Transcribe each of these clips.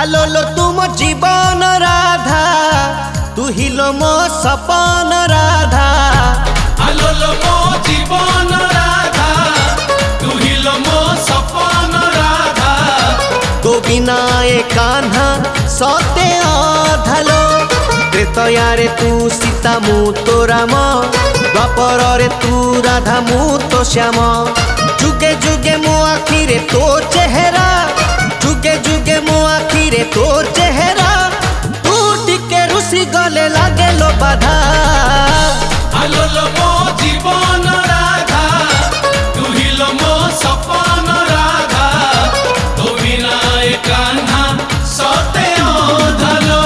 आलोलो तुम जीवन राधा तू हिलो मो सपन राधा। आलोलो मो जीवन राधा तू हिलो मो सपन राधा। तो बिना ए कान्हा सते अधालो त्रेतया रे तू सीता मु तो राम द्वापर रे तू राधा मु तो श्याम। जुगे जुगे मो आखि रे तो चेहरा जुगे जुगे मो आखि रे तो चेहरा तू टिके रुसी गले लागे लो बाधा। आलोलो मो जीवन राधा तू हिलो मो सपन राधा। तो बिना ए कान्हा सते अधालो।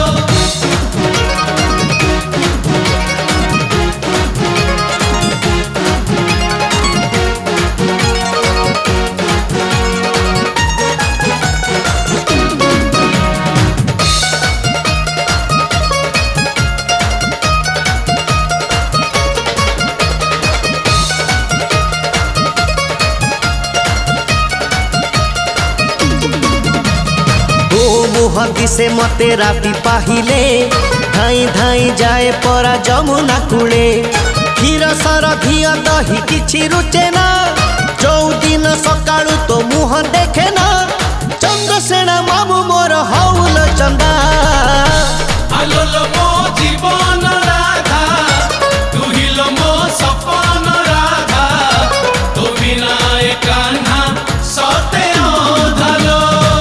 मुह दिसे मते राति पाहिले धाई धाई जाए परा जमुना कूले। क्षीर सर घिया दही किछि रुचे ना जो दिन सकाळु तो मुह देखे ना। चंद्रसेना मामू मोर हौल चंदा। आलोलो मो जीवन राधा तू हिलो मो सपन राधा। तो बिना ए कान्हा सते अधालो।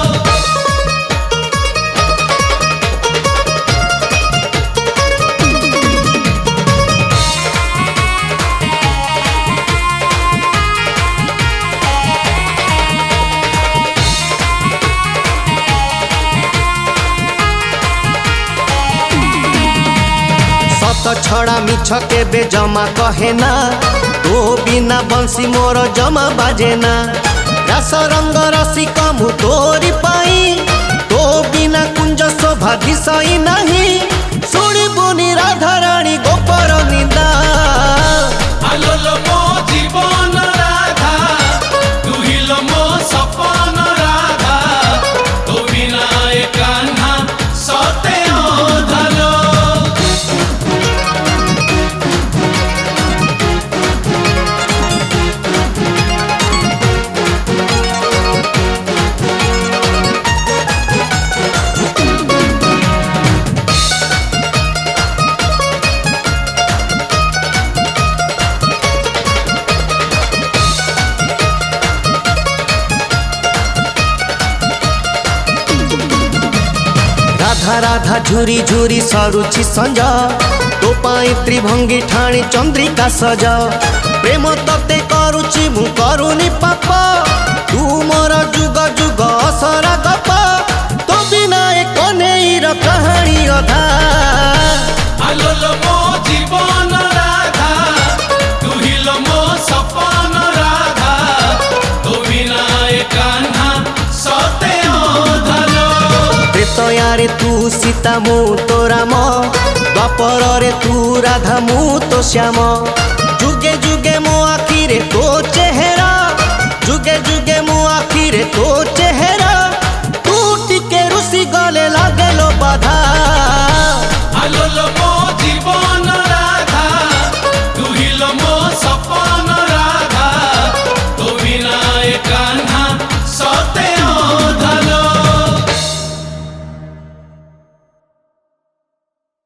सत छड़ा मिछ केबे जमा कहे ना तो बिना बंसी मोर जमा बाजे ना। रस रंग रसिक मु तोरी पाई तो बिना कुंज शोभा दिशई नहीं। शुणिबुनि राधा रानी गोपर निंदा। आलोलो मो जीवन राधा तू हिलो मो सपन राधा। तो बिना ए कान्हा सते अधालो। राधा राधा झुरी झुरी सरुची संज तो पाई त्रिभंगी ठाणी चंद्रिका सज। प्रेम तते करुची मु करुनी पाप तू मोर जुग जुग असरा गप। तो बिना ए कन्हैर कहानी अधा। आलोलो मो जीवन राधा तू हिलो मो सपन राधा। तो बिना ए कान्हा सते अधालो। त्रेतया रे तू सीता मु तो राम द्वापर रे तू राधा मु तो श्याम।